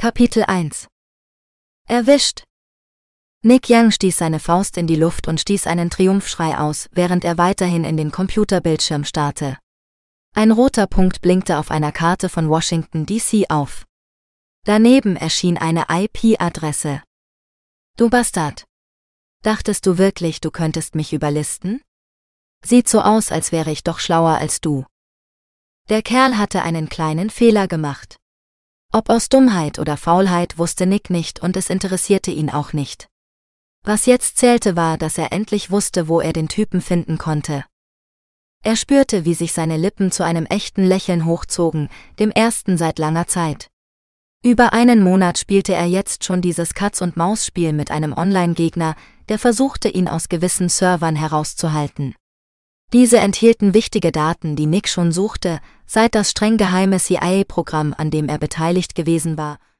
Kapitel 1 Erwischt! Nick Young stieß seine Faust in die Luft und stieß einen Triumphschrei aus, während er weiterhin in den Computerbildschirm starrte. Ein roter Punkt blinkte auf einer Karte von Washington, D.C. auf. Daneben erschien eine IP-Adresse. Du Bastard! Dachtest du wirklich, du könntest mich überlisten? Sieht so aus, als wäre ich doch schlauer als du. Der Kerl hatte einen kleinen Fehler gemacht. Ob aus Dummheit oder Faulheit wusste Nick nicht und es interessierte ihn auch nicht. Was jetzt zählte war, dass er endlich wusste, wo er den Typen finden konnte. Er spürte, wie sich seine Lippen zu einem echten Lächeln hochzogen, dem ersten seit langer Zeit. Über einen Monat spielte er jetzt schon dieses Katz-und-Maus-Spiel mit einem Online-Gegner, der versuchte, ihn aus gewissen Servern herauszuhalten. Diese enthielten wichtige Daten, die Nick schon suchte, seit das streng geheime CIA-Programm, an dem er beteiligt gewesen war,